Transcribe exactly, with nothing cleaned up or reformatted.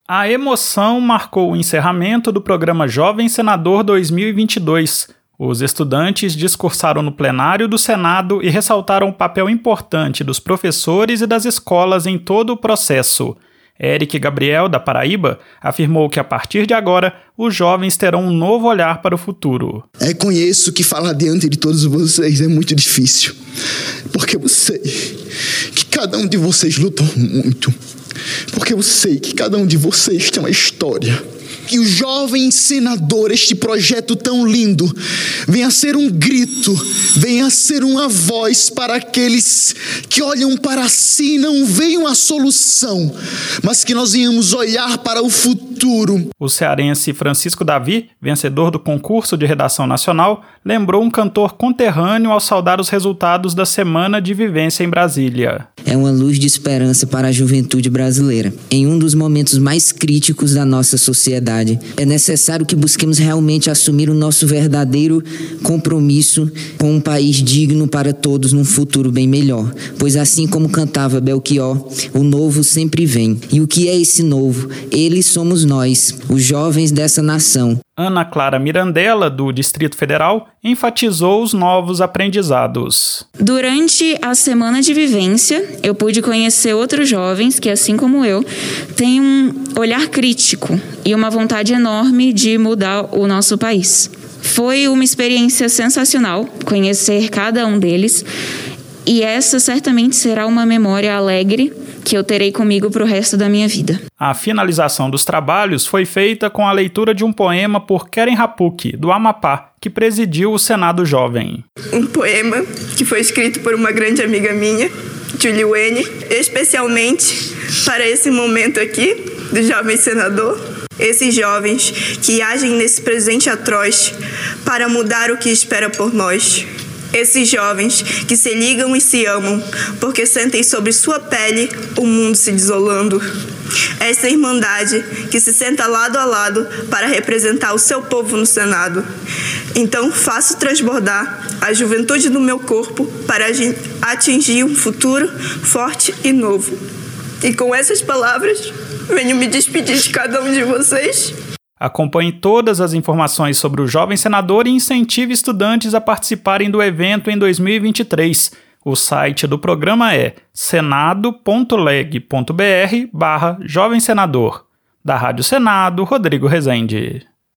A emoção marcou o encerramento do programa Jovem Senador dois mil e vinte e dois. Os estudantes discursaram no plenário do Senado e ressaltaram o papel importante dos professores e das escolas em todo o processo. Eric Gabriel, da Paraíba, afirmou que a partir de agora, os jovens terão um novo olhar para o futuro. Reconheço que falar diante de todos vocês é muito difícil, porque eu sei que cada um de vocês lutou muito. Porque eu sei que cada um de vocês tem uma história. Que o Jovem Senador, este projeto tão lindo, venha a ser um grito, venha a ser uma voz para aqueles que olham para si e não veem a solução, mas que nós venhamos olhar para o futuro. O cearense Francisco Davi, vencedor do concurso de redação nacional, lembrou um cantor conterrâneo ao saudar os resultados da Semana de Vivência em Brasília. É uma luz de esperança para a juventude brasileira. Em um dos momentos mais críticos da nossa sociedade, é necessário que busquemos realmente assumir o nosso verdadeiro compromisso com um país digno para todos num futuro bem melhor. Pois assim como cantava Belchior, o novo sempre vem. E o que é esse novo? Eles somos nós, os jovens dessa nação. Ana Clara Mirandella, do Distrito Federal, enfatizou os novos aprendizados. Durante a Semana de Vivência, eu pude conhecer outros jovens que, assim como eu, têm um olhar crítico e uma vontade enorme de mudar o nosso país. Foi uma experiência sensacional conhecer cada um deles e essa certamente será uma memória alegre que eu terei comigo para o resto da minha vida. A finalização dos trabalhos foi feita com a leitura de um poema por Keren Rapuk, do Amapá, que presidiu o Senado Jovem. Um poema que foi escrito por uma grande amiga minha, Julie Wayne, especialmente para esse momento aqui do Jovem Senador. Esses jovens que agem nesse presente atroz para mudar o que espera por nós. Esses jovens que se ligam e se amam, porque sentem sobre sua pele o mundo se desolando. Essa irmandade que se senta lado a lado para representar o seu povo no Senado. Então faço transbordar a juventude do meu corpo para atingir um futuro forte e novo. E com essas palavras, venho me despedir de cada um de vocês. Acompanhe todas as informações sobre o Jovem Senador e incentive estudantes a participarem do evento em dois mil e vinte e três. O site do programa é senado ponto leg ponto br barra Jovem Senador. Da Rádio Senado, Rodrigo Rezende.